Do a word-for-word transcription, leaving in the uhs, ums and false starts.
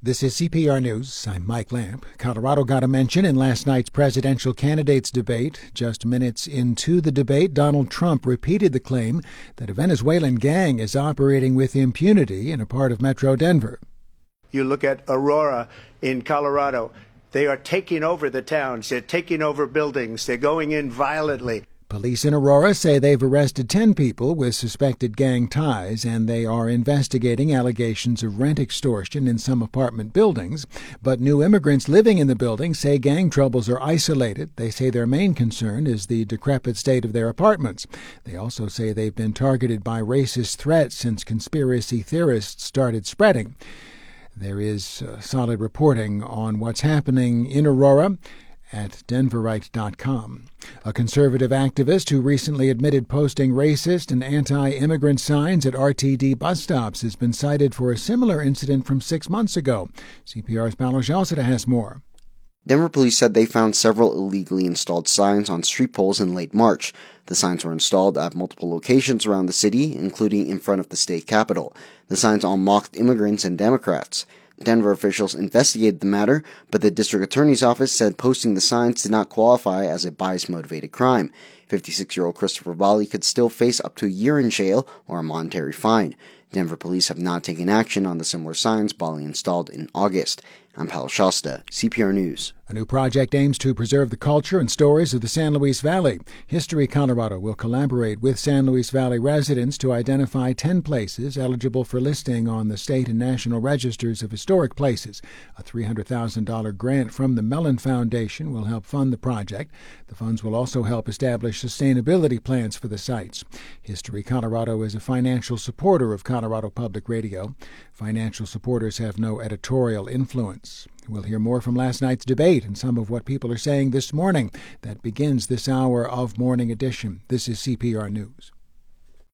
This is C P R News. I'm Mike Lamp. Colorado got a mention in last night's presidential candidates debate. Just minutes into the debate, Donald Trump repeated the claim that a Venezuelan gang is operating with impunity in a part of Metro Denver. You look at Aurora in Colorado. They are taking over the towns. They're taking over buildings. They're going in violently. Police in Aurora say they've arrested ten people with suspected gang ties, and they are investigating allegations of rent extortion in some apartment buildings. But new immigrants living in the building say gang troubles are isolated. They say their main concern is the decrepit state of their apartments. They also say they've been targeted by racist threats since conspiracy theorists started spreading. There is uh, solid reporting on what's happening in Aurora at denverite dot com. A conservative activist who recently admitted posting racist and anti-immigrant signs at R T D bus stops has been cited for a similar incident from six months ago. C P R's Paolo Scialsita has more. Denver police said they found several illegally installed signs on street poles in late March. The signs were installed at multiple locations around the city, including in front of the state capitol. The signs all mocked immigrants and Democrats. Denver officials investigated the matter, but the district attorney's office said posting the signs did not qualify as a bias-motivated crime. fifty-six-year-old Christopher Bali could still face up to a year in jail or a monetary fine. Denver police have not taken action on the similar signs Bali installed in August. I'm Paolo Scialsita, C P R News. A new project aims to preserve the culture and stories of the San Luis Valley. History Colorado will collaborate with San Luis Valley residents to identify ten places eligible for listing on the state and national registers of historic places. A three hundred thousand dollars grant from the Mellon Foundation will help fund the project. The funds will also help establish sustainability plans for the sites. History Colorado is a financial supporter of Colorado Public Radio. Financial supporters have no editorial influence. We'll hear more from last night's debate and some of what people are saying this morning. That begins this hour of Morning Edition. This is C P R News.